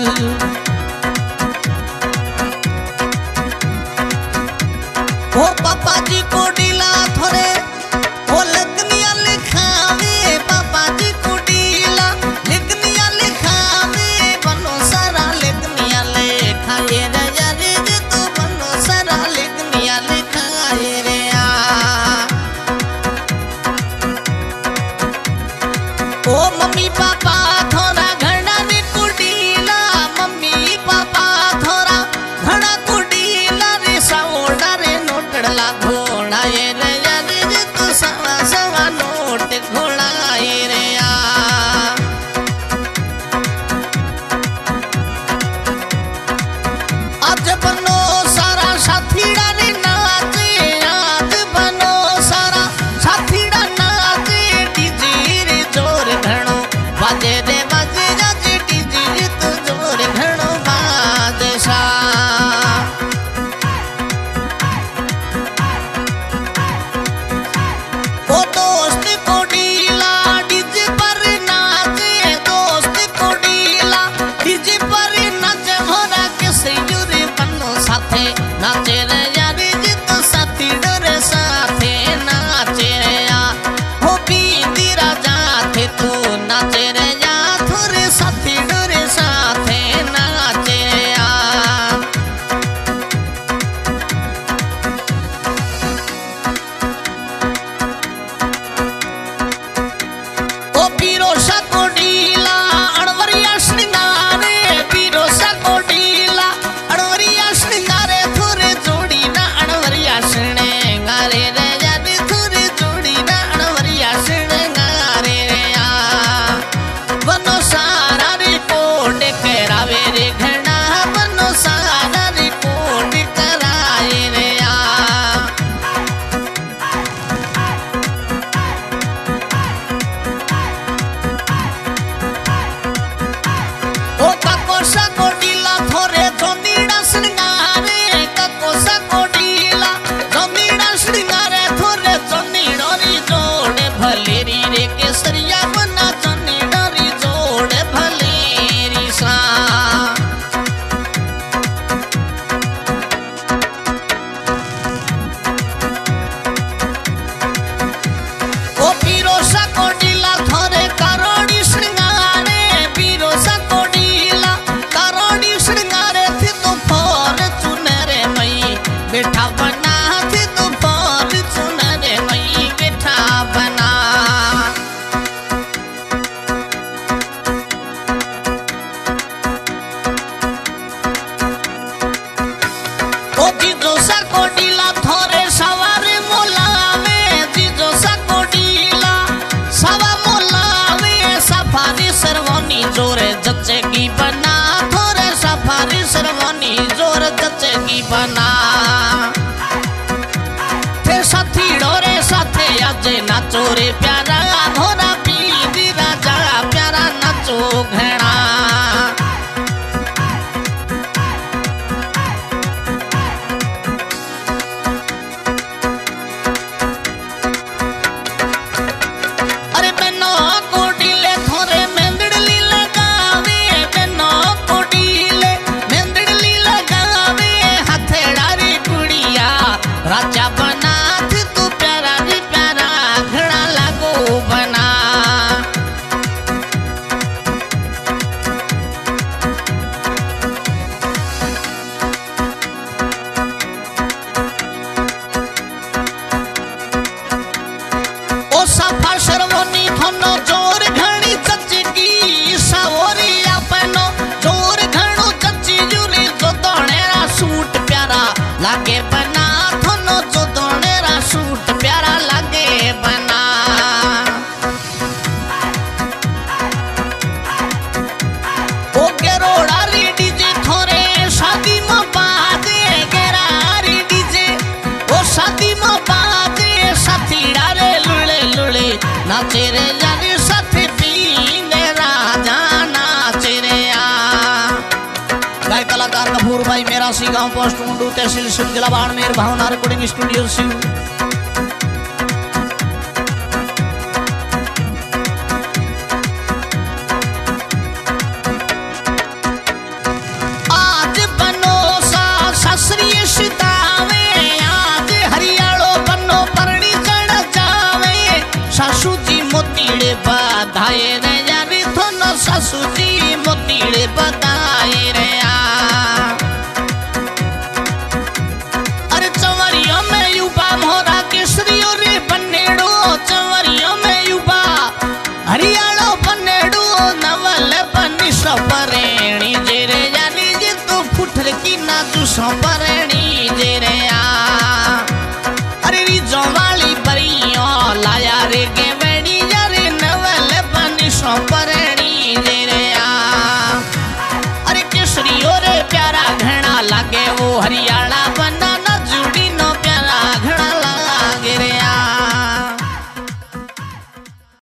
ओ पापा जी को डीला थोरे ओ लगनिया लिखावे, पापा जी को डीला लिखनिया लिखावे, बनो सारा लिखनिया लिखाए रे यारे जे तू बनो सारा लिखनिया लिखाए रे आ। ओ मम्मी पापा थोड़ा घड़ा ने कुडीला, मम्मी पापा थोड़ा घड़ा कुडीला रे सावड़ा रे नोटड़ा घोड़ा ये रे यारे जे तू सवा सवा नोट घोड़ा ये रे आ। आज बनो सारा साथीड़ा रे नाचे, आज बनो सारा साथीड़ा नाचे, डीजे रे जोर घणो बाजे रे बाजे जाजे, डीजे रे तू जोर घणो बाजे सा। ओ दोस्त को डीला डीजे पर नाचे, दोस्त को डीला डीजे पर नाचे, होरा किसे जुरे बनो साथे नाचे रे यारे जे तू साथी डरे साथे नाचे रे आ। हो बीती राजा थे तू नाचे रे या, थोरे साथी डरे साथे नाचे रे आ। ओ पीरोसा को डीला अणवरिया श्रृंगारे, पीरोसा को डीला अणवरिया श्रृंगारे, थोरे जोड़ी ना अणवरिया श्रृंगारे रे यारे, थोरे जोड़ी ना अणवरिया श्रृंगारे रे आ। बनो सारा रे कोड करावे रे घना, बनो सारा रे कोड कराए रे आ। ओ काकोसा को डीला थोरे जोनीड़ा श्रृंगारे, काकोसा को डीला जोनीड़ा श्रृंगारे, थोरे जोनीड़ो री जोड़े भलेरी रे केसरिया बना, जोनीड़ो री जोड़े भलेरी सा। ओ पीरोसा को डीला थोरे कारोड़ी श्रृंगारे, पीरोसा को डीला कारोड़ी श्रृंगारे, थी तू फोर चुनरे मई बैठा बना, थी तू फोर चुनरे मई बैठा बना। ओ जीजोसा को डीला थोरे सवारे मोलावे, जीजोसा को डीला सवा मोलावे, सफारी सरवनी जोरे जचेगी बना, थोरे सफारी सरवनी जोर जचेगी बना। थे साथी डोरे साथे आजे नाचो रे प्यारा, घोरा पीदी राजा प्यारा नाचो घना। अरे बनो को डीले थोरे मेंदड़ली लगावे, बनो को डीले मेंदड़ली लगावे, हथेड़ा रे गुड़िया राजा बना, थी तू प्यारा रे प्यारा घड़ा लागो बना। ओ सफा शर्वनी थोनो जोर घणी चचगी, सावरी आपनो जोर घणो चची जुली, जो दोणेरा सूट प्यारा लागे बना, थोनो जो दोणेरा सूट प्यारा लागे बना। ओ गेरोड़ा री डीजे थोरे शादी में बाजे, गेरा री डीजे ओ शादी में बाजे, साथीड़ा रे लुले लुले नाचे रे यारे, साथी पीने राजा नाचे रे आ। गायक कलाकार कपूर भाई मेरा सी गांव पोस्ट मुंडू तहसील सिंह जिला बाड़मेर, भावना रिकॉर्डिंग स्टूडियो सिंह। सौंपरे